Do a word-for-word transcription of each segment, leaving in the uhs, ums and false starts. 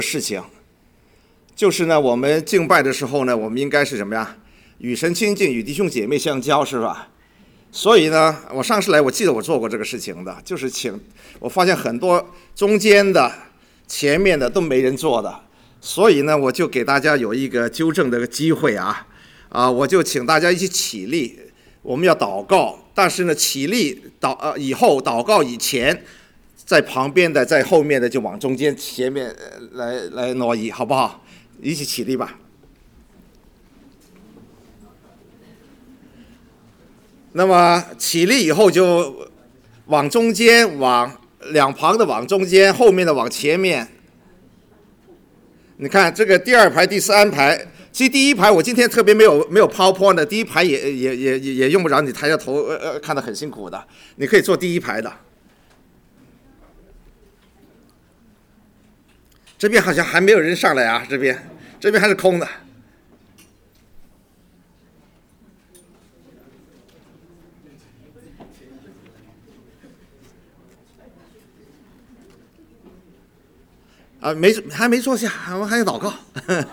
事情，就是呢，我们敬拜的时候呢，我们应该是什么呀？与神亲近，与弟兄姐妹相交，是吧？所以呢，我上次来，我记得我做过这个事情的，就是请我发现很多中间的、前面的都没人做的，所以呢，我就给大家有一个纠正的机会啊啊，我就请大家一起起立，我们要祷告，但是呢，起立祷呃以后祷告以前。在旁边的，在后面的就往中间、前面来来挪移，好不好？一起起立吧。那么起立以后就往中间、往两旁的往中间，后面的往前面。你看这个第二排、第三排，其实第一排我今天特别没有没有 PowerPoint 的，第一排也也也也也用不着你抬着头呃呃看得很辛苦的，你可以坐第一排的。这边好像还没有人上来啊，这边这边还是空的。啊，没还没坐下，我们还要祷告。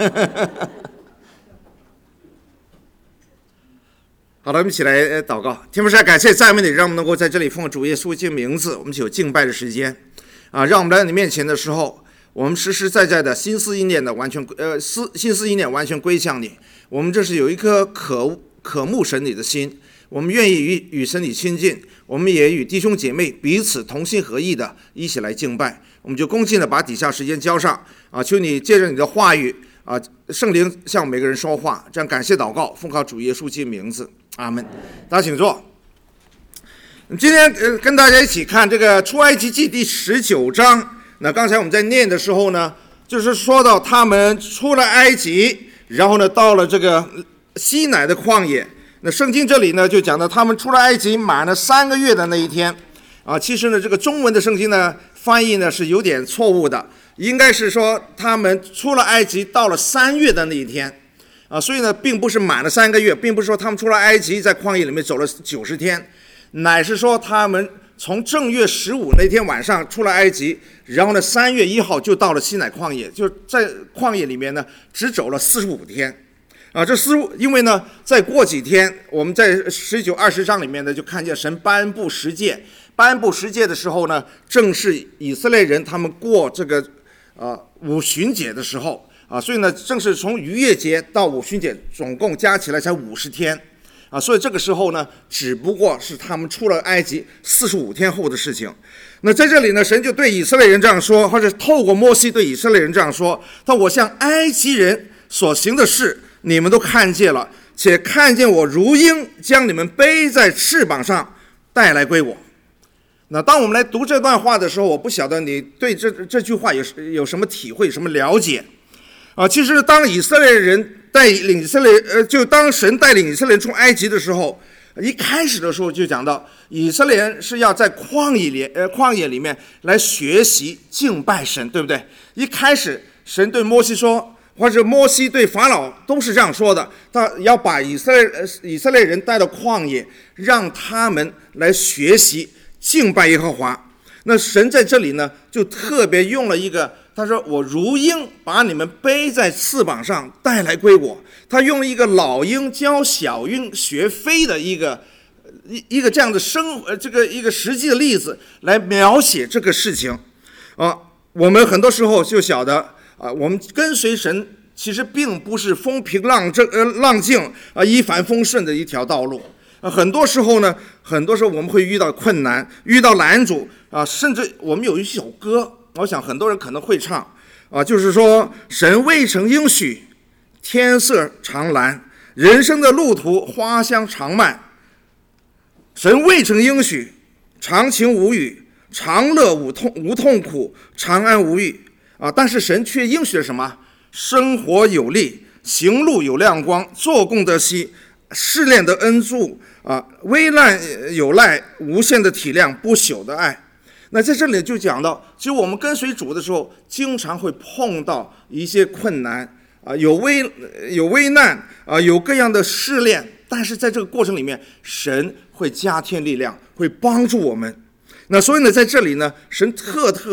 好了，我们一起来祷告。天父，感谢赞美你，让我们能够在这里奉主耶稣基督名字，我们就有敬拜的时间啊，让我们来到你面前的时候。我们实实在在的心思意念的完全呃思心思意念完全归向你，我们这是有一颗渴渴慕神你的心，我们愿意与与神你亲近，我们也与弟兄姐妹彼此同心合意的一起来敬拜，我们就恭敬的把底下时间交上啊，求你借着你的话语啊，圣灵向每个人说话，这样感谢祷告，奉靠主耶稣基督名字，阿门。大家请坐。今天呃跟大家一起看这个出埃及记第十九章。那刚才我们在念的时候呢，就是说到他们出了埃及，然后呢到了这个西乃的旷野。那圣经这里呢就讲到他们出了埃及满了三个月的那一天啊。其实呢这个中文的圣经呢翻译呢是有点错误的，应该是说他们出了埃及到了三月的那一天啊。所以呢并不是满了三个月，并不是说他们出了埃及在旷野里面走了九十天，乃是说他们从正月十五那天晚上出了埃及，然后呢，三月一号就到了西乃旷野，就在旷野里面呢，只走了四十五天，啊，这四因为呢，再过几天，我们在十九、二十章里面呢，就看见神颁布十诫，颁布十诫的时候呢，正是以色列人他们过这个呃五旬节的时候啊，所以呢，正是从逾越节到五旬节，总共加起来才五十天。啊，所以这个时候呢，只不过是他们出了埃及四十五天后的事情。那在这里呢，神就对以色列人这样说，或者透过摩西对以色列人这样说：他我向埃及人所行的事，你们都看见了，且看见我如鹰将你们背在翅膀上带来归我。那当我们来读这段话的时候，我不晓得你对这这句话有有什么体会、什么了解啊？其实当以色列人带领以色列，呃，就当神带领以色列人出埃及的时候，一开始的时候就讲到，以色列人是要在旷野里，呃，旷野里面来学习敬拜神，对不对？一开始神对摩西说，或者摩西对法老都是这样说的，他要把以色列，呃，以色列人带到旷野，让他们来学习敬拜耶和华。那神在这里呢，就特别用了一个。他说：“我如鹰把你们背在翅膀上带来归我。”他用一个老鹰教小鹰学飞的一个一一个这样的生呃这个一个实际的例子来描写这个事情啊。我们很多时候就晓得啊，我们跟随神其实并不是风平浪正呃浪静啊一帆风顺的一条道路啊。很多时候呢，很多时候我们会遇到困难，遇到拦阻啊，甚至我们有一首歌。我想很多人可能会唱啊，就是说神未曾应许天色常蓝，人生的路途花香常漫。神未曾应许常晴无雨，常乐无痛无痛苦，常安无虞啊，但是神却应许了什么？生活有力，行路有亮光，做工得息，试炼的恩助啊，危难有赖，无限的体谅，不朽的爱。那在这里就讲到，其实我们跟随主的时候，经常会碰到一些困难啊，有危有危难啊，有各样的试炼，但是在这个过程里面，神会加添力量，会帮助我们。那所以呢，在这里呢，神特特的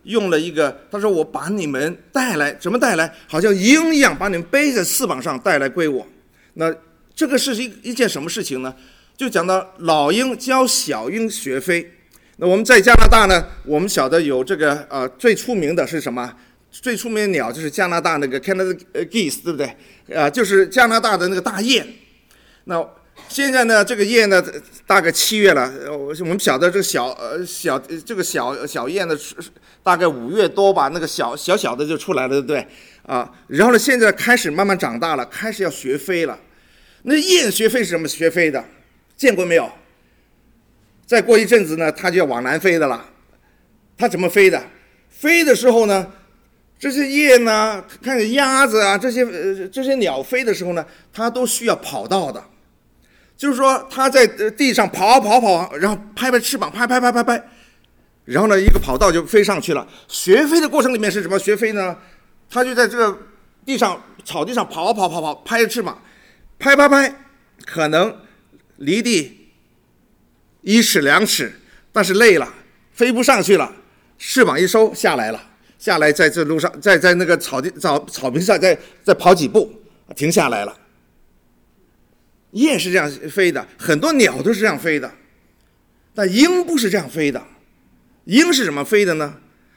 用了一个，他说我把你们带来，怎么带来？好像鹰一样，把你们背在翅膀上带来归我。那这个是一一件什么事情呢？就讲到老鹰教小鹰学飞。那我们在加拿大呢，我们晓得有这个呃最出名的是什么？最出名的鸟就是加拿大那个 Canada geese， 对不对？啊、呃，就是加拿大的那个大雁。那现在呢，这个雁呢，大概七月了，我们晓得这个小呃小这个小小雁呢，大概五月多吧，那个小小小的就出来了，对不对？啊，然后呢，现在开始慢慢长大了，开始要学飞了。那雁学飞是怎么学飞的？见过没有？再过一阵子呢，它就要往南飞的了。它怎么飞的？飞的时候呢，这些雁呢，看见鸭子啊，这些呃这些鸟飞的时候呢，它都需要跑道的。就是说，它在地上跑跑跑，然后拍拍翅膀，拍拍拍拍拍，然后呢，一个跑道就飞上去了。学飞的过程里面是怎么学飞呢？它就在这个地上草地上跑跑跑跑，拍着翅膀，拍拍拍，可能离地一尺两尺，但是累了，飞不上去了，翅膀一收下来了，下来在这路上，在在那个草地草草坪上再再跑几步，停下来了。雁是这样飞的，很多鸟都是这样飞的，但鹰不是这样飞的。鹰是怎么飞的呢？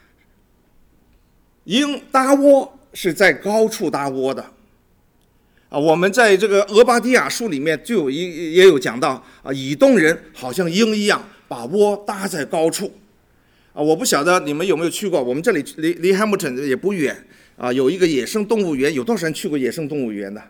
鹰搭窝是在高处搭窝的。啊，我们在这个俄巴底亚书里面就有一也有讲到啊，以东人好像鹰一样把窝搭在高处。啊，我不晓得你们有没有去过，我们这里离离汉姆顿也不远啊，有一个野生动物园，有多少人去过野生动物园的？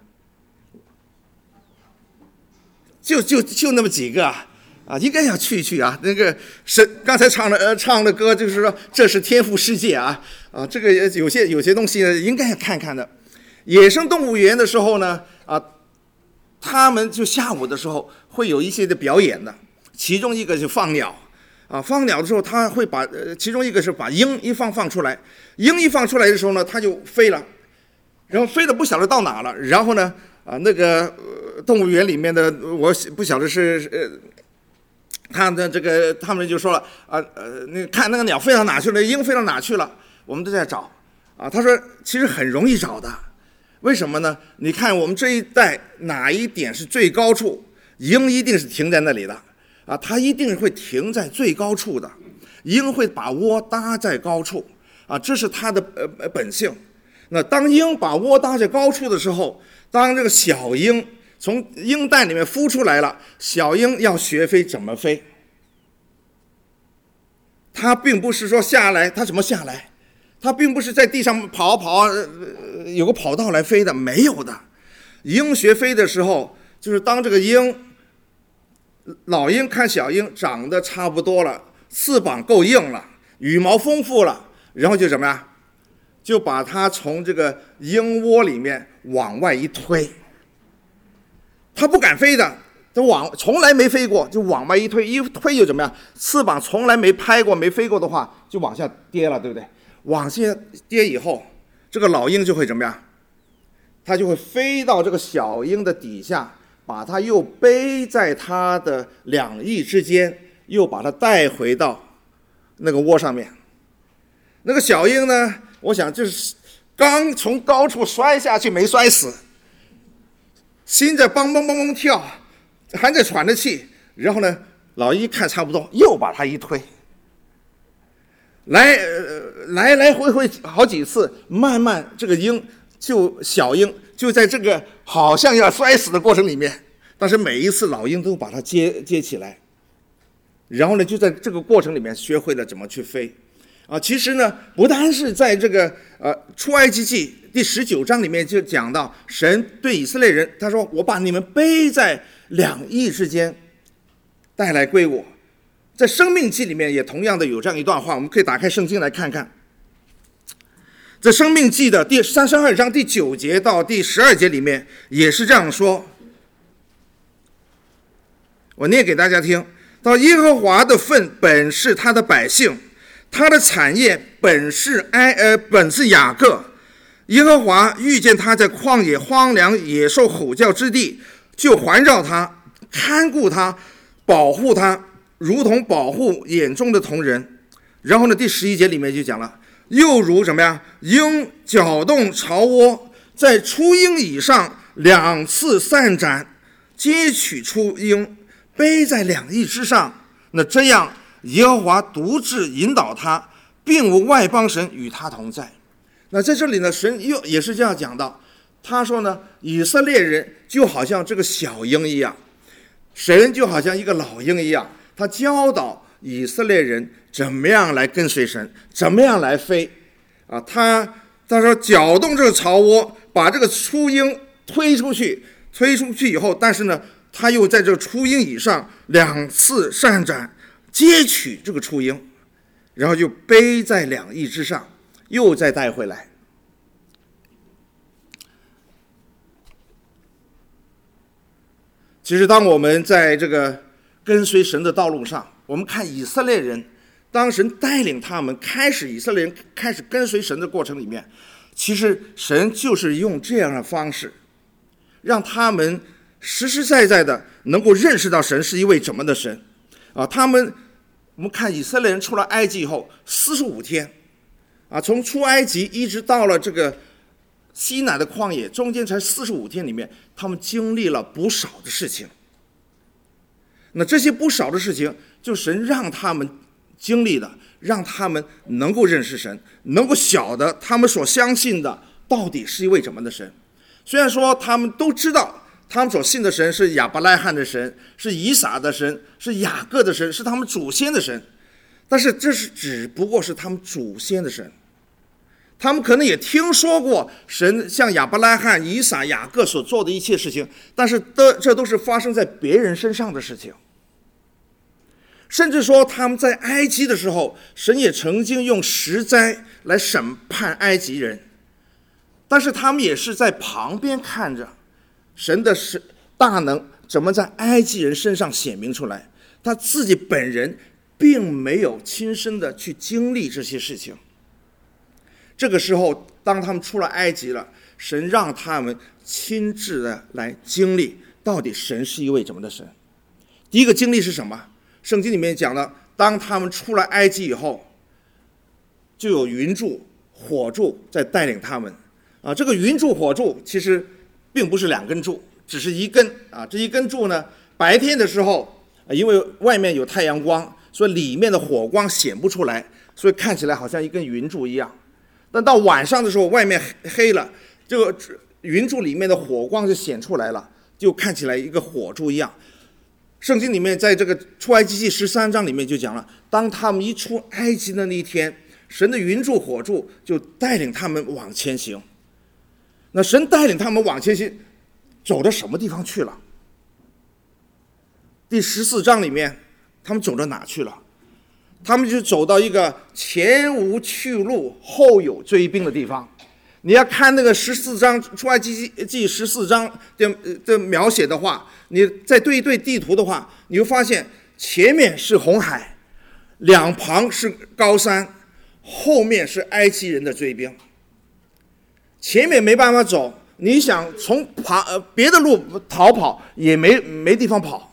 就就就那么几个啊，啊，应该要去一去啊。那个是刚才唱的呃唱的歌，就是说这是天赋世界啊啊，这个有些有些东西应该要看看的。野生动物园的时候呢，啊，他们就下午的时候会有一些的表演的，其中一个就放鸟，啊，放鸟的时候他会把呃，其中一个是把鹰一放放出来，鹰一放出来的时候呢，它就飞了，然后飞了不晓得到哪了，然后呢，啊，那个。呃动物园里面的我不晓得是呃，他的这个他们就说了啊呃，那看那个鸟飞到哪去了，鹰飞到哪去了，我们都在找啊。他说其实很容易找的，为什么呢？你看我们这一带哪一点是最高处，鹰一定是停在那里的啊，它一定会停在最高处的，鹰会把窝搭在高处啊，这是它的呃本性。那当鹰把窝搭在高处的时候，当这个小鹰从鹰蛋里面孵出来了，小鹰要学飞怎么飞？它并不是说下来，它怎么下来？它并不是在地上跑跑，呃、有个跑道来飞的，没有的。鹰学飞的时候，就是当这个鹰，老鹰看小鹰长得差不多了，翅膀够硬了，羽毛丰富了，然后就怎么样？就把它从这个鹰窝里面往外一推。它不敢飞的，它往从来没飞过，就往外一推，一推就怎么样？翅膀从来没拍过、没飞过的话，就往下跌了，对不对？往下跌以后，这个老鹰就会怎么样？它就会飞到这个小鹰的底下，把它又背在它的两翼之间，又把它带回到那个窝上面。那个小鹰呢，我想就是刚从高处摔下去，没摔死。心在梆梆梆梆跳，还在喘着气，然后呢，老鹰看差不多，又把它一推，来、呃、来来回回好几次，慢慢这个鹰就小鹰就在这个好像要摔死的过程里面，但是每一次老鹰都把它接接起来，然后呢，就在这个过程里面学会了怎么去飞。啊，其实呢，不单是在这个呃出埃及记第十九章里面就讲到，神对以色列人他说：“我把你们背在两翼之间，带来归我。”在生命记里面也同样的有这样一段话，我们可以打开圣经来看看。在生命记的第三十二章第九节到第十二节里面也是这样说，我念给大家听：到耶和华的份本是他的百姓。他的产业本是埃呃本是雅各，耶和华遇见他在旷野荒凉野兽吼叫之地，就环绕他，看顾他，保护他，如同保护眼中的瞳人。然后呢，第十一节里面就讲了， 又如怎么样？鹰搅动巢窝，在雏鹰以上两次散展，接取雏鹰，背在两翼之上。那这样，耶和华独自引导他，并无外邦神与他同在。那在这里呢，神又也是这样讲到，他说呢，以色列人就好像这个小鹰一样，神就好像一个老鹰一样，他教导以色列人怎么样来跟随神，怎么样来飞啊。他他说搅动这个巢窝，把这个雏鹰推出去，推出去以后，但是呢，他又在这个雏鹰以上两次扇展，接取这个雏鹰，然后就背在两翼之上，又再带回来。其实当我们在这个跟随神的道路上，我们看以色列人，当神带领他们开始以色列人开始跟随神的过程里面，其实神就是用这样的方式让他们实实在在的能够认识到神是一位怎么的神啊。他们我们看以色列人出了埃及以后四十五天啊，从出埃及一直到了这个西乃的旷野，中间才四十五天里面，他们经历了不少的事情。那这些不少的事情，就神让他们经历的，让他们能够认识神，能够晓得他们所相信的到底是一位怎么的神。虽然说他们都知道他们所信的神是亚伯拉罕的神，是以撒的神，是雅各的神，是他们祖先的神，但是这是只不过是他们祖先的神。他们可能也听说过神像亚伯拉罕、以撒、雅各所做的一切事情，但是的这都是发生在别人身上的事情。甚至说他们在埃及的时候，神也曾经用十灾来审判埃及人，但是他们也是在旁边看着神的大能怎么在埃及人身上显明出来，他自己本人并没有亲身的去经历这些事情。这个时候当他们出了埃及了，神让他们亲自的来经历到底神是一位怎么的神。第一个经历是什么？圣经里面讲了，当他们出了埃及以后，就有云柱火柱在带领他们啊。这个云柱火柱其实并不是两根柱，只是一根啊。这一根柱呢，白天的时候因为外面有太阳光，所以里面的火光显不出来，所以看起来好像一根云柱一样。但到晚上的时候，外面黑了，这个云柱里面的火光就显出来了，就看起来一个火柱一样。圣经里面在这个出埃及记十三章里面就讲了，当他们一出埃及的那一天，神的云柱火柱就带领他们往前行。那神带领他们往前行，走到什么地方去了？第十四章里面他们走到哪去了？他们就走到一个前无去路后有追兵的地方。你要看那个十四章出埃及记十四章的的描写的话，你再对一对地图的话，你会发现前面是红海，两旁是高山，后面是埃及人的追兵。前面没办法走，你想从旁呃别的路逃跑也没没地方跑。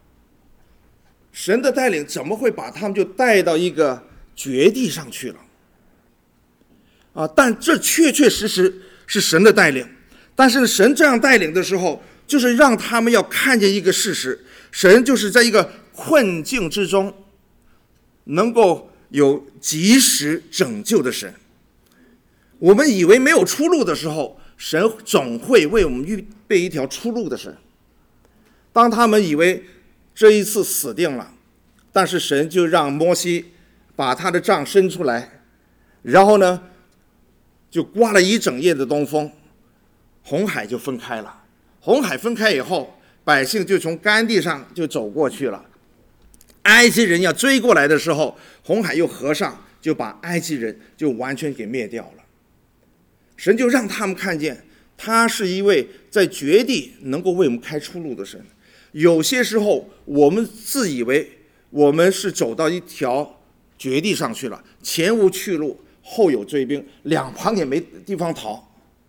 神的带领怎么会把他们就带到一个绝地上去了啊？但这确确实实是神的带领。但是神这样带领的时候，就是让他们要看见一个事实，神就是在一个困境之中能够有及时拯救的神。我们以为没有出路的时候，神总会为我们预备一条出路的神。当他们以为这一次死定了，但是神就让摩西把他的杖伸出来，然后呢就刮了一整夜的东风，红海就分开了。红海分开以后，百姓就从干地上就走过去了。埃及人要追过来的时候，红海又合上，就把埃及人就完全给灭掉了。神就让他们看见他是一位在绝地能够为我们开出路的神。有些时候我们自以为我们是走到一条绝地上去了，前无去路后有追兵，两旁也没地方逃。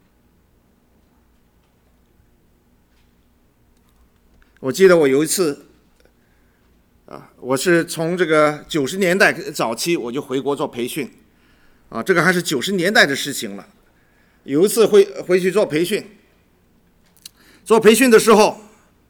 我记得我有一次啊，我是从这个九十年代早期我就回国做培训啊，这个还是九十年代的事情了。有一次回回去做培训，做培训的时候，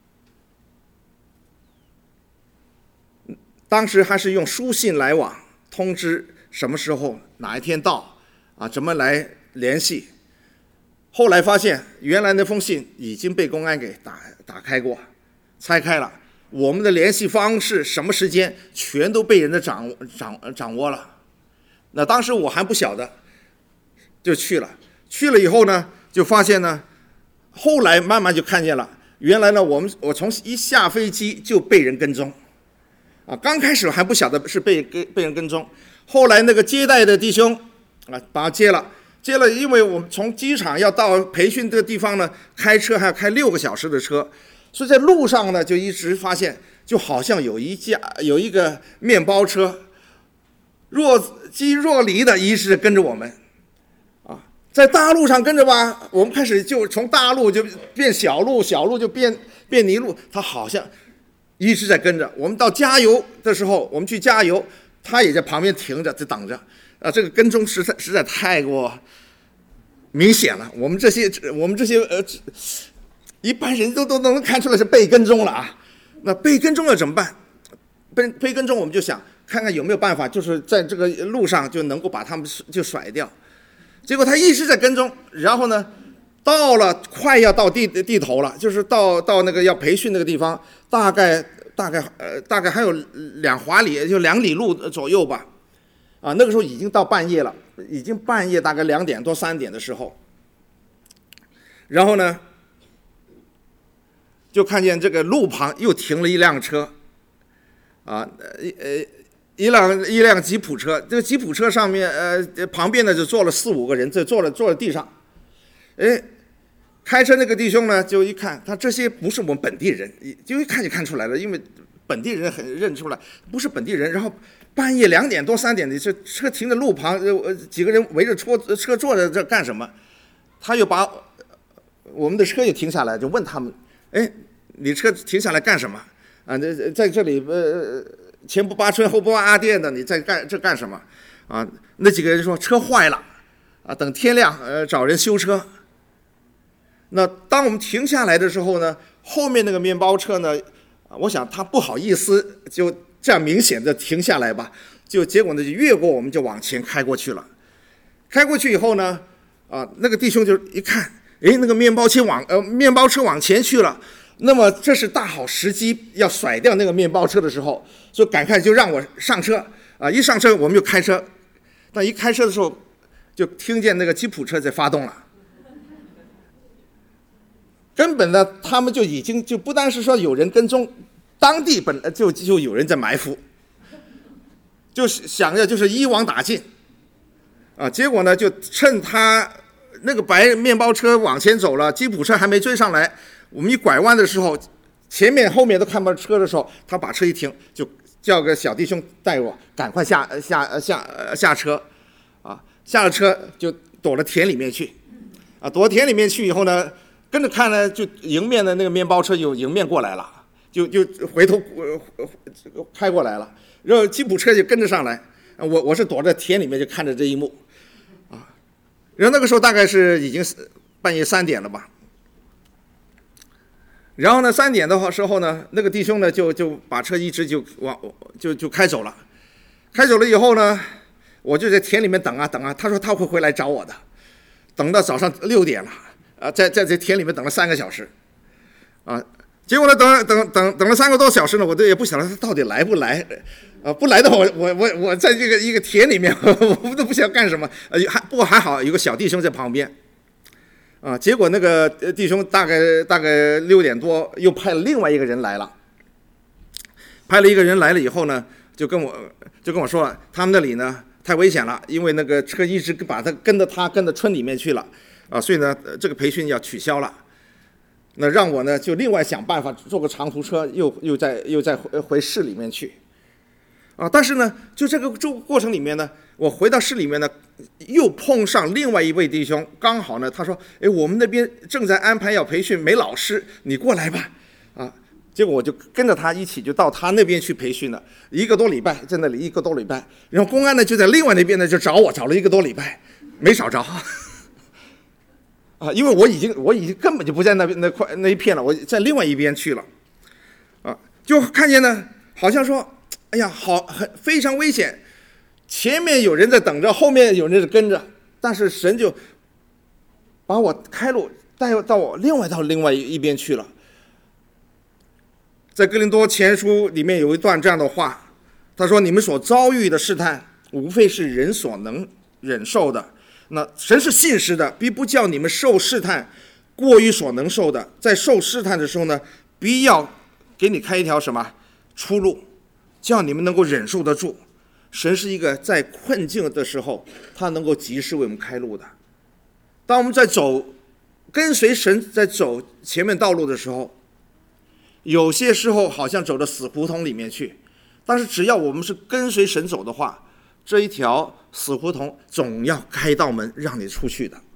当时还是用书信来往，通知什么时候哪一天到啊，怎么来联系。后来发现，原来那封信已经被公安给打打开过，拆开了，我们的联系方式、什么时间，全都被人家掌掌掌握了。那当时我还不晓得，就去了。去了以后呢，就发现呢，后来慢慢就看见了，原来呢，我们我从一下飞机就被人跟踪，啊，刚开始还不晓得是被跟被人跟踪，后来那个接待的弟兄啊，把我接了。接了，因为我们从机场要到培训这个地方呢，开车还要开六个小时的车，所以在路上呢，就一直发现，就好像有一架有一个面包车，若即若离的一直跟着我们，啊，在大路上跟着吧，我们开始就从大路就变小路，小路就变变泥路，他好像一直在跟着我们。到加油的时候，我们去加油，他也在旁边停着，就等着。啊，这个跟踪实在实在太过明显了。我们这些我们这些呃，一般人都都能看出来是被跟踪了啊。那被跟踪了怎么办？被被跟踪，我们就想看看有没有办法，就是在这个路上就能够把他们就甩掉。结果他一直在跟踪，然后呢，到了快要到地地头了，就是到到那个要培训那个地方，大概大概呃大概还有两华里，就两里路左右吧。啊，那个时候已经到半夜了，已经半夜大概两点多三点的时候，然后呢，就看见这个路旁又停了一辆车，啊，呃，一辆一辆吉普车，这个吉普车上面呃旁边呢就坐了四五个人，这坐了坐在地上，哎，开车那个弟兄呢就一看，他这些不是我们本地人，就一看就看出来了，因为本地人很认出来不是本地人，然后。半夜两点多三点的，这车停在路旁，呃，几个人围着车车坐在这干什么？他又把我们的车也停下来，就问他们：“哎，你车停下来干什么？啊，在在这里呃前不扒春后不扒阿垫的，你在干这干什么？”啊，那几个人说车坏了，啊，等天亮呃找人修车。那当我们停下来的时候呢，后面那个面包车呢，我想他不好意思就。这样明显的停下来吧，就结果呢就越过我们就往前开过去了。开过去以后呢，啊，那个弟兄就一看，哎，那个面包车往呃面包车往前去了，那么这是大好时机，要甩掉那个面包车的时候，所以赶快就让我上车啊！一上车我们就开车，但一开车的时候就听见那个吉普车在发动了。根本呢，他们就已经就不单是说有人跟踪。当地本来就就有人在埋伏，就是想着就是一网打尽，啊，结果呢就趁他那个白面包车往前走了，吉普车还没追上来，我们一拐弯的时候，前面后面都看不到车的时候，他把车一停，就叫个小弟兄带我赶快下下下下车，啊，下了车就躲到田里面去，啊，躲到田里面去以后呢，跟着看呢，就迎面的那个面包车有迎面过来了。就就回头呃开过来了，然后吉普车就跟着上来，我我是躲在田里面就看着这一幕，啊，然后那个时候大概是已经半夜三点了吧，然后呢三点的话时候呢，那个弟兄呢就就把车一直就往就就开走了，开走了以后呢，我就在田里面等啊等啊，他说他会回来找我的，等到早上六点了，啊，在在这田里面等了三个小时，啊。结果呢，等等等等了三个多小时呢，我都也不晓得他到底来不来，啊，不来的话，我我我我在这个一个田里面，我们都不晓得干什么，呃，还不过还好有个小弟兄在旁边，啊，结果那个弟兄大概大概六点多又派了另外一个人来了，派了一个人来了以后呢，就跟我就跟我说了，他们那里呢太危险了，因为那个车一直把他跟着他跟到村里面去了，啊，所以呢这个培训要取消了。那让我呢就另外想办法坐个长途车又又再又再回回市里面去，啊！但是呢，就这个这个过程里面呢，我回到市里面呢，又碰上另外一位弟兄，刚好呢，他说：“哎，我们那边正在安排要培训，没老师，你过来吧。”啊， 结果我就跟着他一起就到他那边去培训了，一个多礼拜，在那里一个多礼拜。然后公安呢就在另外那边呢就找我，找了一个多礼拜，没找着。啊，因为我已经我已经根本就不在那边那块那一片了，我在另外一边去了。啊，就看见呢，好像说，哎呀，好很非常危险，前面有人在等着，后面有人在跟着，但是神就把我开路带到我另外到另外一边去了。在哥林多前书里面有一段这样的话，他说：“你们所遭遇的试探，无非是人所能忍受的。那神是信实的，必不叫你们受试探过于所能受的。在受试探的时候呢，必要给你开一条什么出路，叫你们能够忍受得住。神是一个在困境的时候，他能够及时为我们开路的。当我们在走跟随神在走前面道路的时候，有些时候好像走到死胡同里面去，但是只要我们是跟随神走的话，这一条死胡同总要开道门让你出去的。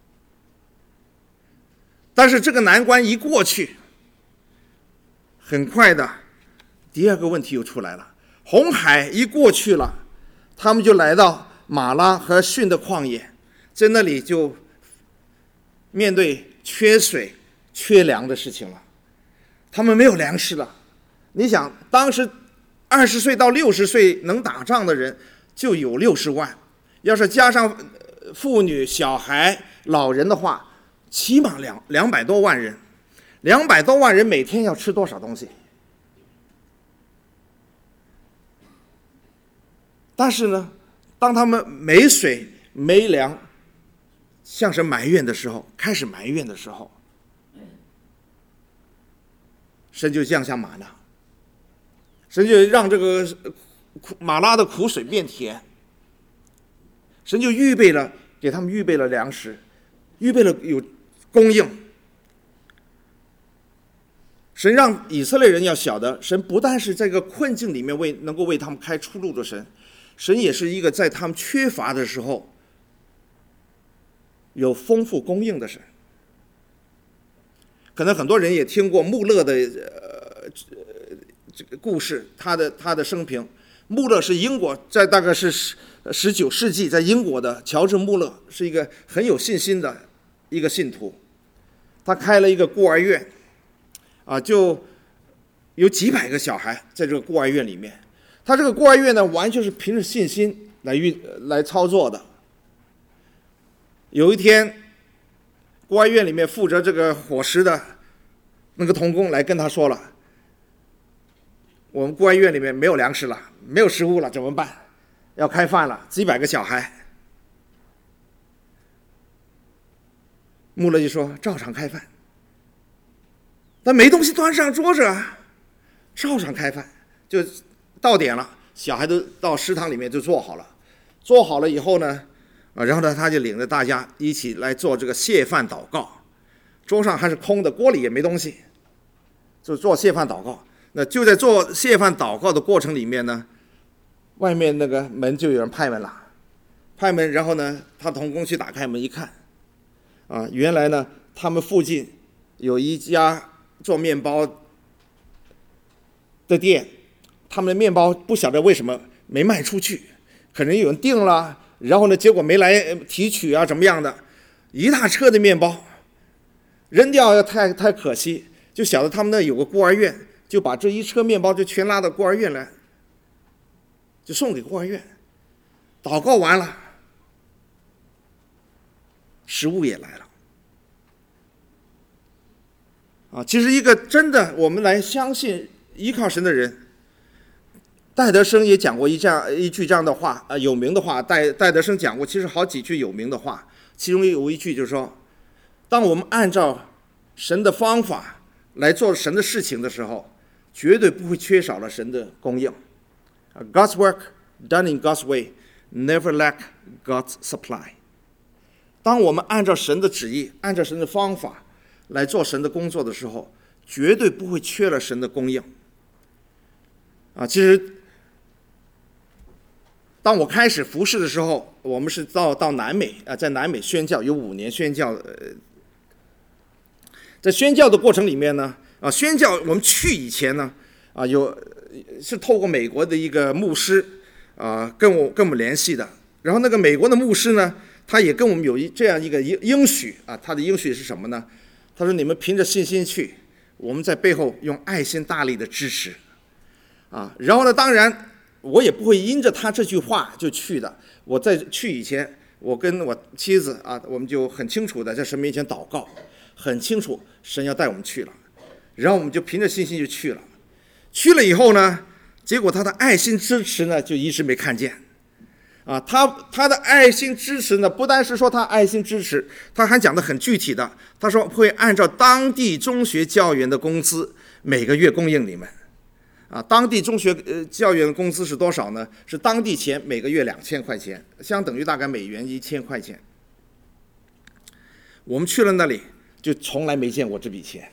但是这个难关一过去，很快的第二个问题又出来了。红海一过去了，他们就来到马拉和逊的旷野，在那里就面对缺水缺粮的事情了。他们没有粮食了。你想，当时二十岁到六十岁能打仗的人就有六十万，要是加上妇女、小孩、老人的话，起码两两百多万人。两百多万人每天要吃多少东西？但是呢，当他们没水、没粮，向神埋怨的时候，开始埋怨的时候，神就降下玛纳，神就让这个马拉的苦水变甜，神就预备了给他们预备了粮食，预备了有供应。神让以色列人要晓得，神不但是在这个困境里面为能够为他们开出路的神，神也是一个在他们缺乏的时候有丰富供应的神。可能很多人也听过穆勒的呃这个故事，他的他的生平。穆勒是英国，在大概是十九世纪，在英国的乔治穆勒是一个很有信心的一个信徒，他开了一个孤儿院，啊，就有几百个小孩在这个孤儿院里面。他这个孤儿院呢，完全是凭着信心来运来操作的。有一天，孤儿院里面负责这个伙食的那个童工来跟他说了：“我们孤儿院里面没有粮食了，没有食物了，怎么办？要开饭了，几百个小孩。”穆勒就说：“照常开饭。”但没东西端上桌子啊，照常开饭。就到点了，小孩都到食堂里面就做好了。做好了以后呢，啊，然后呢，他就领着大家一起来做这个谢饭祷告。桌上还是空的，锅里也没东西，就做谢饭祷告。那就在做谢饭祷告的过程里面呢，外面那个门就有人拍门了，拍门，然后呢，他童工去打开门一看，啊，原来呢，他们附近有一家做面包的店，他们的面包不晓得为什么没卖出去，可能有人订了，然后呢，结果没来提取啊，怎么样的，一大车的面包扔掉要太太可惜，就晓得他们那有个孤儿院，就把这一车面包就全拉到孤儿院来，就送给孤儿院。祷告完了，食物也来了。啊，其实一个真的我们来相信依靠神的人，戴德生也讲过一这样一句这样的话，呃，有名的话，戴戴德生讲过，其实好几句有名的话，其中有一句就是说，当我们按照神的方法来做神的事情的时候，绝对不会缺少了神的供应。God's work done in God's way never lack God's supply。当我们按照神的旨意，按照神的方法来做神的工作的时候，绝对不会缺了神的供应。啊，其实当我开始服侍的时候，我们是到到南美啊，在南美宣教，有五年宣教。呃，在宣教的过程里面呢， 啊，宣教我们去以前呢，啊，有是透过美国的一个牧师啊跟我跟我们联系的。然后那个美国的牧师呢，他也跟我们有一这样一个应应许啊，他的应许是什么呢？他说：“你们凭着信心去，我们在背后用爱心大力的支持。”啊，然后呢，当然我也不会因着他这句话就去的。我在去以前，我跟我妻子啊，我们就很清楚的在神面前祷告，很清楚神要带我们去了，然后我们就凭着信心就去了。去了以后呢，结果他的爱心支持呢，就一直没看见。啊，他他的爱心支持呢，不单是说他爱心支持，他还讲得很具体的。他说会按照当地中学教员的工资每个月供应你们。啊，当地中学呃教员的工资是多少呢？是当地钱每个月两千块钱，相等于大概美元一千块钱。我们去了那里，就从来没见过这笔钱。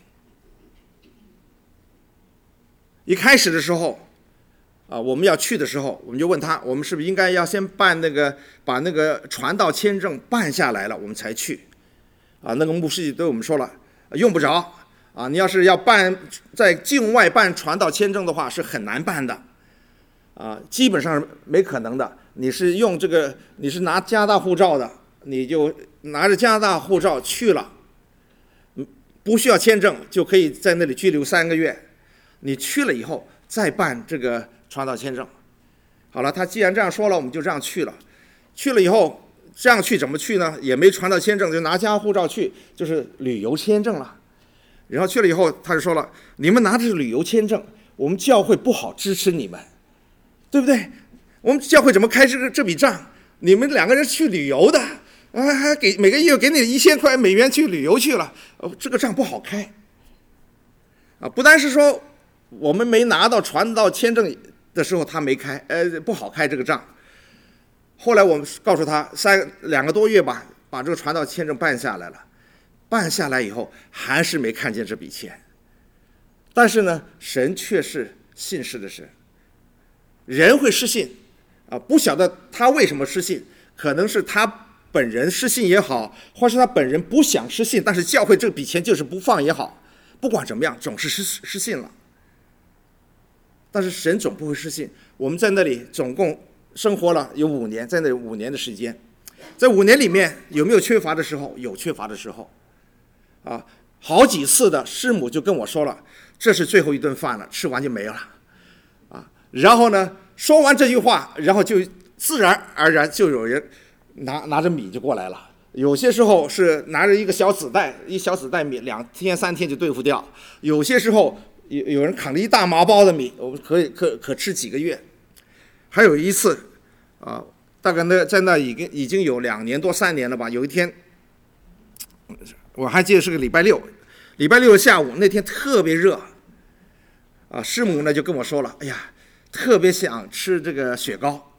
一开始的时候。啊，我们要去的时候，我们就问他，我们是不是应该要先办那个，把那个传道签证办下来了，我们才去。啊，那个牧师对我们说了，用不着。啊，你要是要办在境外办传道签证的话，是很难办的。啊，基本上没可能的。你是用这个，你是拿加拿大护照的，你就拿着加拿大护照去了，不需要签证就可以在那里居留三个月。你去了以后再办这个传道签证。好了，他既然这样说了，我们就这样去了。去了以后，这样去怎么去呢？也没传道签证，就拿家护照去，就是旅游签证了。然后去了以后，他就说了：“你们拿的是旅游签证，我们教会不好支持你们，对不对？我们教会怎么开这个这笔账？你们两个人去旅游的，啊，还给每个月给你一千块美元去旅游去了，呃，这个账不好开。啊，不单是说我们没拿到传道签证的时候他没开，呃，不好开这个账。后来我们告诉他三两个多月吧，把这个传道签证办下来了。办下来以后还是没看见这笔钱。但是呢，神却是信实的神。人会失信啊，不晓得他为什么失信，可能是他本人失信也好，或是他本人不想失信，但是教会这笔钱就是不放也好，不管怎么样，总是失失信了。但是神总不会失信。我们在那里总共生活了有五年，在那里五年的时间，在五年里面有没有缺乏的时候？有缺乏的时候，啊，好几次的师母就跟我说了，这是最后一顿饭了，吃完就没了，啊，然后呢，说完这句话，然后就自然而然就有人拿拿着米就过来了。有些时候是拿着一个小纸袋，一小纸袋米，两天三天就对付掉；有些时候有有人扛着一大麻包的米，我们可以可可吃几个月。还有一次，啊，大概那在那已经已经有两年多三年了吧。有一天，我还记得是个礼拜六，礼拜六的下午，那天特别热，啊，师母呢就跟我说了，哎呀，特别想吃这个雪糕。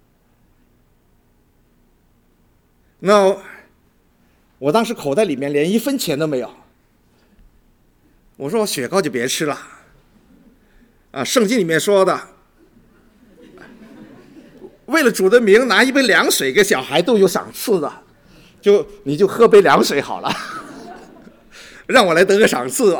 那我当时口袋里面连一分钱都没有，我说雪糕就别吃了，啊，圣经里面说的，为了主的名拿一杯凉水给小孩都有赏赐的，就你就喝杯凉水好了，让我来得个赏赐吧。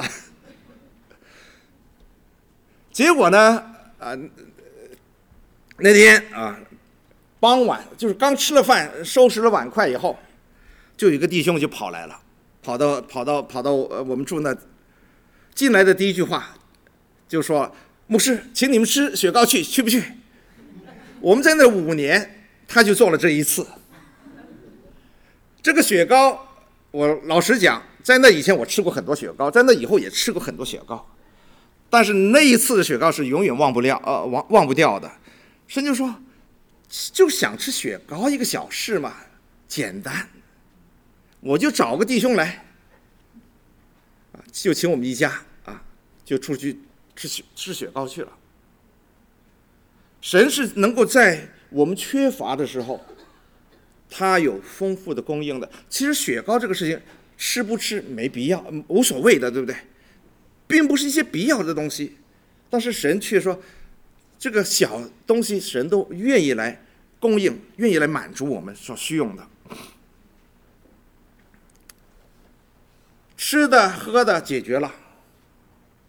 结果呢，啊，那天啊，傍晚就是刚吃了饭，收拾了碗筷以后，就有一个弟兄就跑来了，跑到跑到跑到我们住那，进来的第一句话就说：“牧师，请你们吃雪糕去，去不去？”我们在那五年，他就做了这一次。这个雪糕，我老实讲，在那以前我吃过很多雪糕，在那以后也吃过很多雪糕，但是那一次的雪糕是永远忘不了，呃，忘忘不掉的。神就说，就想吃雪糕，一个小事嘛，简单，我就找个弟兄来，啊，就请我们一家啊，就出去吃雪吃雪糕去了。神是能够在我们缺乏的时候，他有丰富的供应的。其实雪糕这个事情，吃不吃没必要，无所谓的，对不对？并不是一些必要的东西，但是神却说，这个小东西神都愿意来供应，愿意来满足我们所需用的。吃的喝的解决了，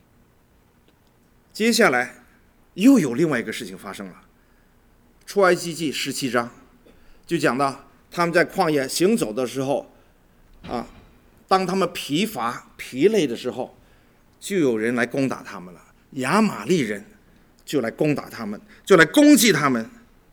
接下来又有另外一个事情发生了。出埃及记十七章就讲到他们在旷野行走的时候啊，当他们疲乏疲累的时候，就有人来攻打他们了。亚玛力人就来攻打他们，就来攻击他们。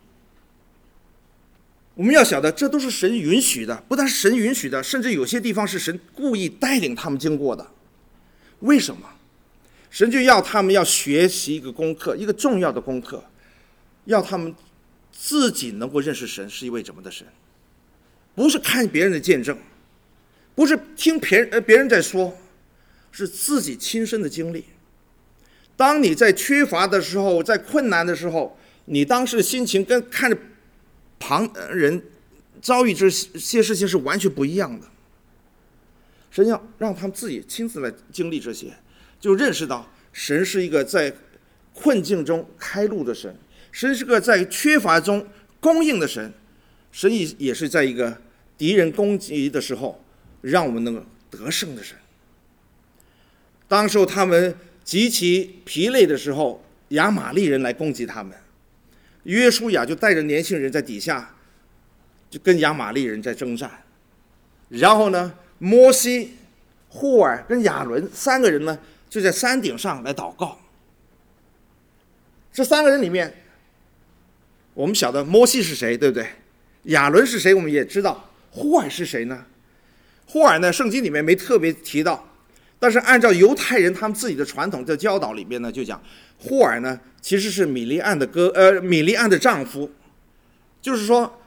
我们要晓得，这都是神允许的，不但是神允许的，甚至有些地方是神故意带领他们经过的。为什么？神就要他们要学习一个功课，一个重要的功课，要他们自己能够认识神是一位怎么的神，不是看别人的见证，不是听别人别人在说，是自己亲身的经历。当你在缺乏的时候，在困难的时候，你当时的心情跟看着旁人遭遇这些事情是完全不一样的。神要让他们自己亲自来经历这些，就认识到神是一个在困境中开路的神，神是个在缺乏中供应的神，神也是在一个敌人攻击的时候让我们能够得胜的神。当时候他们极其疲累的时候，亚玛力人来攻击他们，约书亚就带着年轻人在底下就跟亚玛力人在征战。然后呢，摩西、户尔跟亚伦三个人呢就在山顶上来祷告。这三个人里面，我们晓得摩西是谁，对不对？亚伦是谁我们也知道。户尔是谁呢？户尔呢，圣经里面没特别提到，但是按照犹太人他们自己的传统的教导里边呢，就讲户尔呢其实是米利暗的哥呃米利暗的丈夫，就是说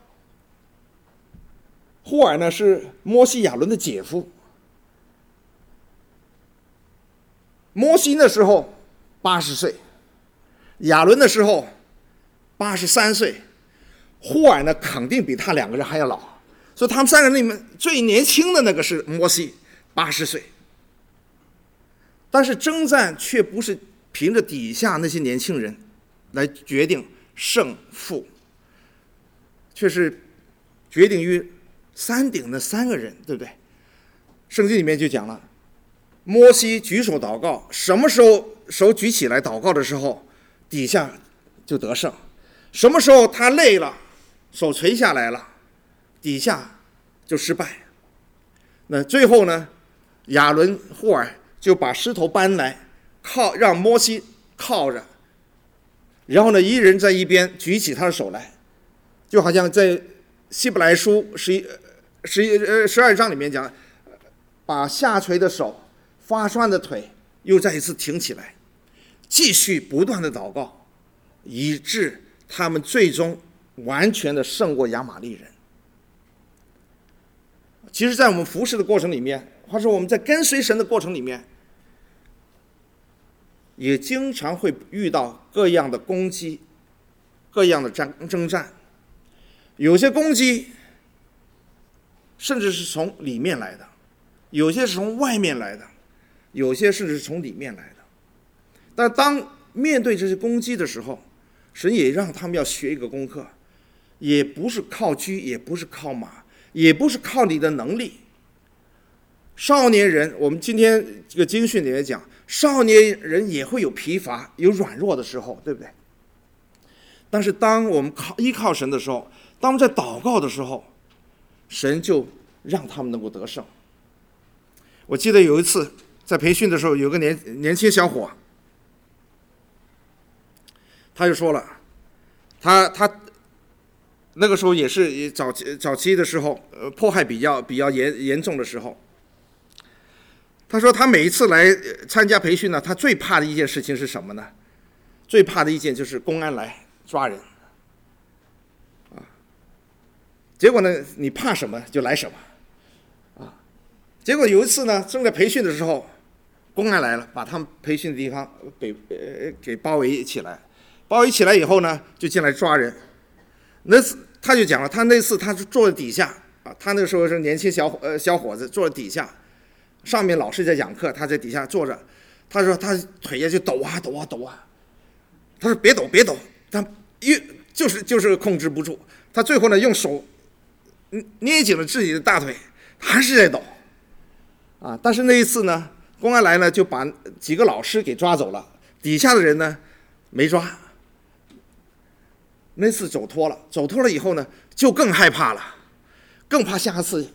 户尔呢是摩西亚伦的姐夫。摩西那时候八十岁，亚伦的时候八十三岁，户尔呢肯定比他两个人还要老，所以他们三个人里面最年轻的那个是摩西，八十岁。但是征战却不是凭着底下那些年轻人来决定胜负，却是决定于山顶的三个人，对不对？圣经里面就讲了，摩西举手祷告，什么时候手举起来祷告的时候，底下就得胜；什么时候他累了，手垂下来了，底下就失败。那最后呢，亚伦、户尔就把石头搬来，靠让摩西靠着，然后呢，一人在一边举起他的手来，就好像在希伯来书十一、十一、呃十二章里面讲，把下垂的手、发酸的腿又再一次挺起来，继续不断的祷告，以致他们最终完全的胜过亚玛力人。其实在我们服侍的过程里面，或者我们在跟随神的过程里面，也经常会遇到各样的攻击，各样的征战。有些攻击甚至是从里面来的，有些是从外面来的，有些甚至是从里面来的。但当面对这些攻击的时候，神也让他们要学一个功课，也不是靠车，也不是靠马，也不是靠你的能力。少年人，我们今天这个经训里面讲，少年人也会有疲乏、有软弱的时候，对不对？但是当我们靠依靠神的时候，当我们在祷告的时候，神就让他们能够得胜。我记得有一次在培训的时候，有个年年轻小伙，他就说了，他他那个时候也是早期早期的时候，呃，迫害比较比较严严重的时候。他说他每一次来参加培训呢，他最怕的一件事情是什么呢？最怕的一件就是公安来抓人，啊，结果呢，你怕什么就来什么，啊，结果有一次呢，正在培训的时候，公安来了，把他们培训的地方给呃给包围起来，包围起来以后呢，就进来抓人。那次他就讲了，他那次他是坐在底下啊，他那个时候是年轻小伙呃小伙子，坐在底下。上面老师在讲课，他在底下坐着，他说他腿也就抖啊抖啊抖啊，他说别抖别抖，他越就是就是控制不住，他最后呢用手捏紧了自己的大腿，还是在抖，啊！但是那一次呢，公安来呢就把几个老师给抓走了， 底下的人呢没抓，那次走脱了，走脱了以后呢，就更害怕了，更怕下次。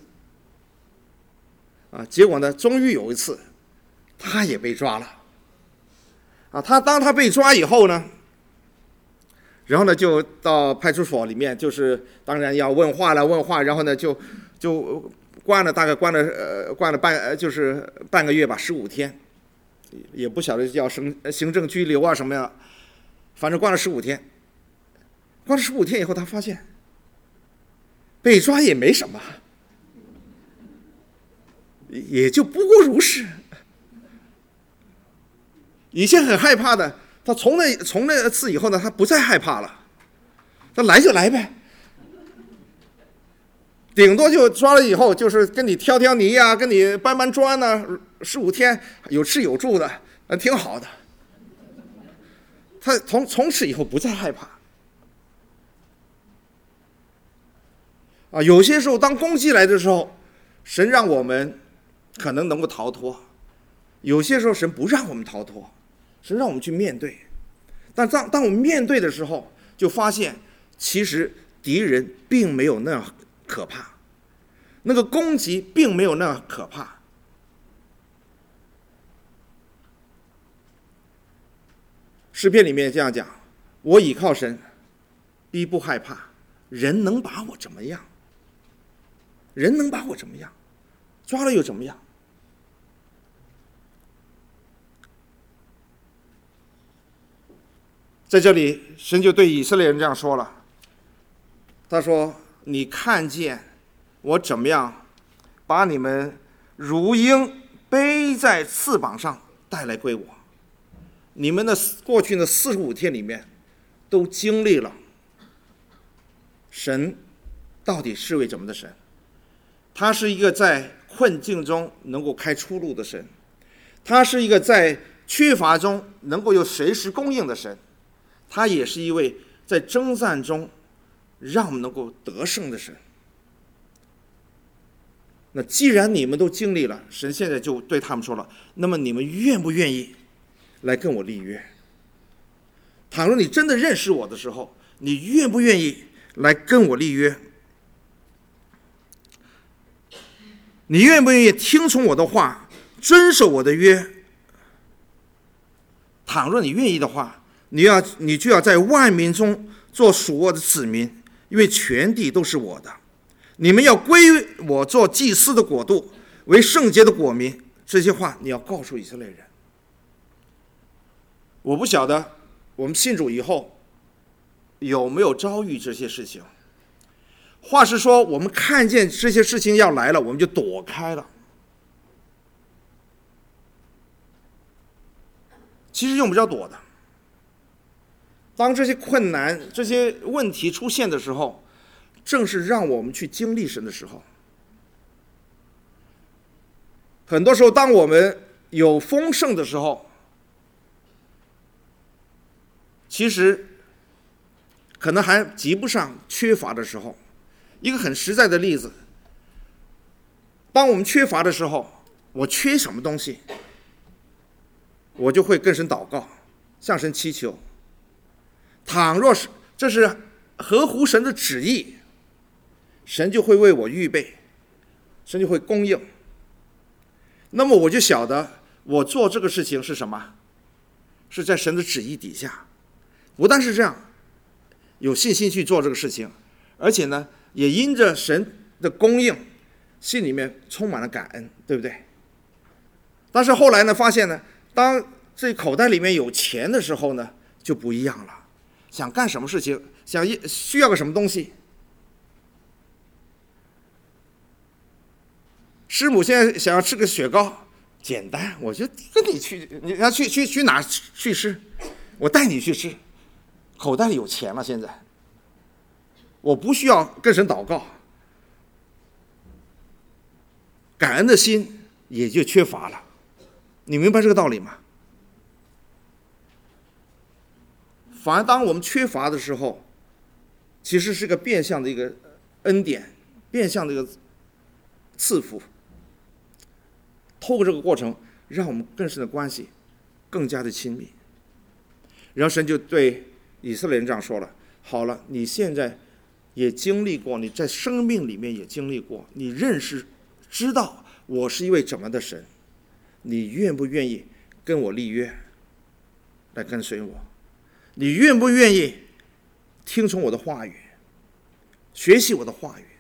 啊，结果呢，终于有一次，他也被抓了。啊，他当他被抓以后呢，然后呢，就到派出所里面，就是当然要问话了，问话，然后呢，就就关了，大概关了呃，关了半就是半个月吧，十五天，也不晓得叫行行政拘留啊什么呀，反正关了十五天。关了十五天以后，他发现被抓也没什么，也就不过如是。以前很害怕的，他从那从那次以后呢，他不再害怕了，他来就来呗，顶多就抓了以后，就是跟你挑挑泥呀、啊，跟你搬搬砖呐、啊，十五天有吃有住的，挺好的。他从从此以后不再害怕。啊，有些时候当攻击来的时候，神让我们可能能够逃脱；有些时候神不让我们逃脱，神让我们去面对。但当当我们面对的时候，就发现其实敌人并没有那样可怕，那个攻击并没有那样可怕。诗篇里面这样讲：我倚靠神，必不害怕。人能把我怎么样？人能把我怎么样？抓了又怎么样？在这里，神就对以色列人这样说了：他说，你看见我怎么样把你们如鹰背在翅膀上带来归我。你们的过去的四十五天里面都经历了神到底是位怎么的神。他是一个在困境中能够开出路的神，他是一个在缺乏中能够有随时供应的神，他也是一位在征战中让我们能够得胜的神。那既然你们都经历了，神现在就对他们说了，那么你们愿不愿意来跟我立约？倘若你真的认识我的时候，你愿不愿意来跟我立约？你愿不愿意听从我的话，遵守我的约？倘若你愿意的话，你要你就要在万民中做属我的子民，因为全地都是我的。你们要归我做祭司的国度，为圣洁的国民。这些话你要告诉以色列人。我不晓得我们信主以后有没有遭遇这些事情。话是说，我们看见这些事情要来了，我们就躲开了。其实用不着躲的。当这些困难、这些问题出现的时候，正是让我们去经历神的时候。很多时候，当我们有丰盛的时候，其实可能还及不上缺乏的时候。一个很实在的例子，当我们缺乏的时候，我缺什么东西，我就会跟神祷告，向神祈求。倘若是这是合乎神的旨意，神就会为我预备，神就会供应。那么我就晓得我做这个事情是什么，是在神的旨意底下。不但是这样，有信心去做这个事情，而且呢也因着神的供应，心里面充满了感恩，对不对？但是后来呢，发现呢，当这口袋里面有钱的时候呢，就不一样了。想干什么事情，想需要个什么东西，师母现在想要吃个雪糕，简单，我就跟你去，你要去去去哪去吃，我带你去吃。口袋里有钱了，现在。我不需要跟神祷告，感恩的心也就缺乏了。你明白这个道理吗？反而当我们缺乏的时候，其实是个变相的一个恩典，变相的一个赐福。透过这个过程，让我们跟神的关系更加的亲密。 然后神就对以色列人这样说了：好了，你现在也经历过，你在生命里面也经历过，你认识知道我是一位怎么的神，你愿不愿意跟我立约来跟随我？你愿不愿意听从我的话语，学习我的话语？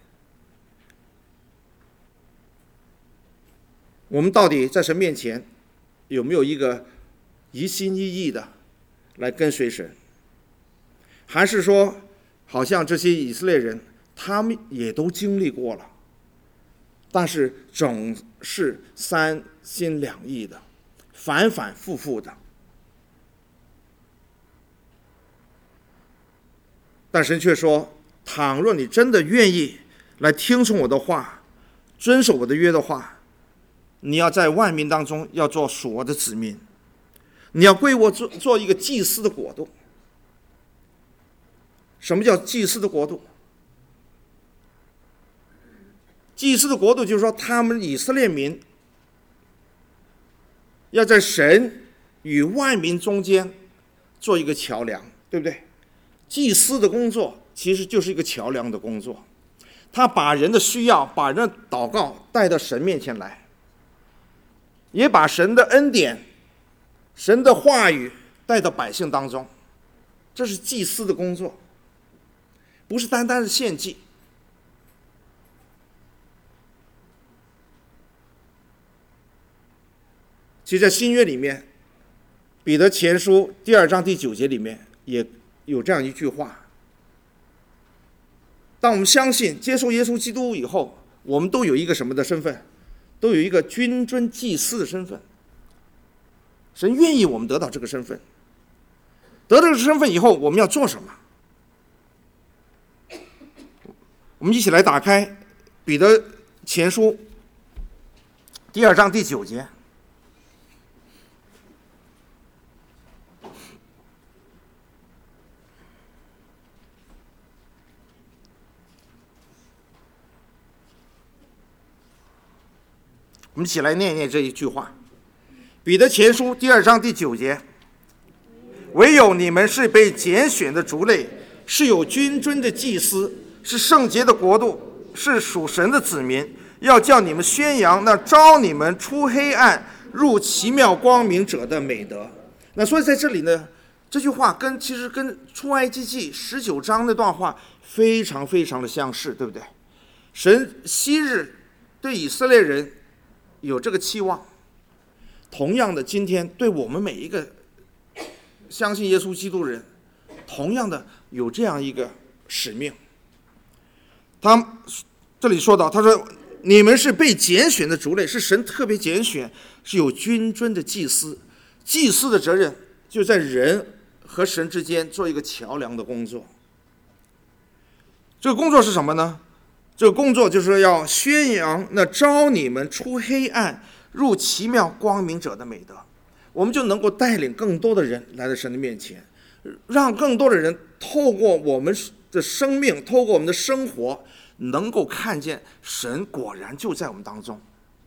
我们到底在神面前有没有一个一心一意的来跟随神？还是说好像这些以色列人他们也都经历过了，但是总是三心两意的，反反复复的？但神却说，倘若你真的愿意来听从我的话，遵守我的约的话，你要在万民当中要做属我的子民，你要归我做做一个祭司的国度。什么叫祭司的国度？祭司的国度就是说，他们以色列民要在神与万民中间做一个桥梁，对不对？祭司的工作其实就是一个桥梁的工作，他把人的需要，把人的祷告带到神面前来，也把神的恩典、神的话语带到百姓当中，这是祭司的工作，不是单单是献祭。其实在新约里面，彼得前书第二章第九节里面也有这样一句话：当我们相信接受耶稣基督以后，我们都有一个什么的身份？都有一个君尊祭司的身份。神愿意我们得到这个身份，得到这个身份以后，我们要做什么？我们一起来打开彼得前书第二章第九节。我们一起来念一念这一句话。彼得前书第二章第九节：唯有你们是被拣选的族类，是有君尊的祭司，是圣洁的国度，是属神的子民，要叫你们宣扬那召你们出黑暗入奇妙光明者的美德。那所以在这里呢，这句话跟其实跟出埃及记十九章那段话非常非常的相似，对不对？神昔日对以色列人有这个期望，同样的，今天对我们每一个相信耶稣基督人，同样的有这样一个使命。他这里说到，他说你们是被拣选的族类，是神特别拣选，是有君尊的祭司。祭司的责任就在人和神之间做一个桥梁的工作。这个工作是什么呢？这个工作就是要宣扬那召你们出黑暗入奇妙光明者的美德。我们就能够带领更多的人来到神的面前，让更多的人透过我们的生命，透过我们的生活，能够看见神果然就在我们当中。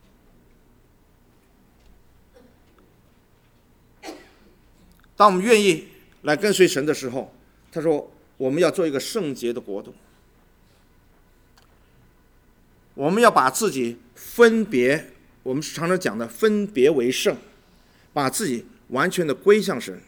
当我们愿意来跟随神的时候，他说我们要做一个圣洁的国度，我们要把自己分别，我们常常讲的分别为圣，把自己完全的归向神。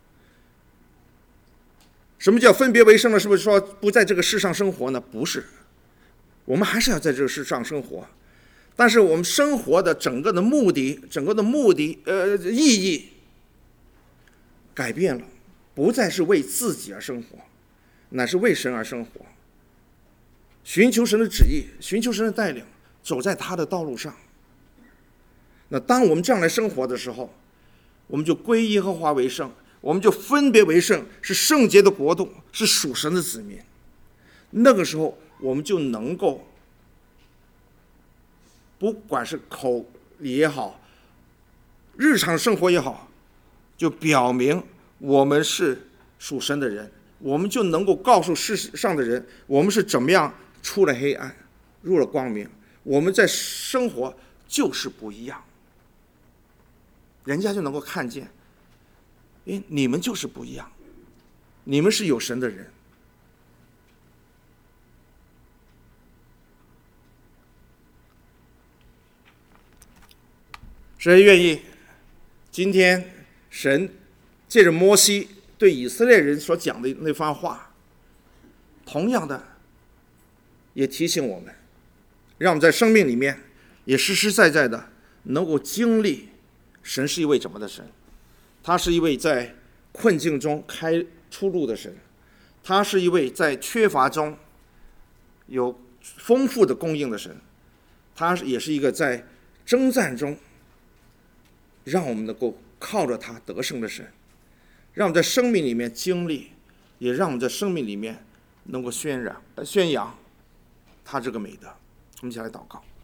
什么叫分别为圣呢？是不是说不在这个世上生活呢？不是，我们还是要在这个世上生活，但是我们生活的整个的目的，整个的目的呃意义改变了，不再是为自己而生活，乃是为神而生活，寻求神的旨意，寻求神的带领，走在他的道路上。那当我们这样来生活的时候，我们就归耶和华为圣，我们就分别为圣，是圣洁的国度，是属神的子民。那个时候我们就能够，不管是口里也好，日常生活也好，就表明我们是属神的人，我们就能够告诉世上的人，我们是怎么样出了黑暗入了光明，我们在生活就是不一样，人家就能够看见，诶，你们就是不一样， 你们是有神的人。谁愿意今天神借着摩西对以色列人所讲的那番话，同样的也提醒我们，让我们在生命里面也实实在在的能够经历神是一位怎么的神。他是一位在困境中开出路的神，他是一位在缺乏中有丰富的供应的神，他也是一个在征战中让我们能够靠着他得胜的神。让我们在生命里面经历，也让我们在生命里面能够渲染宣扬他这个美德。我们一起来祷告。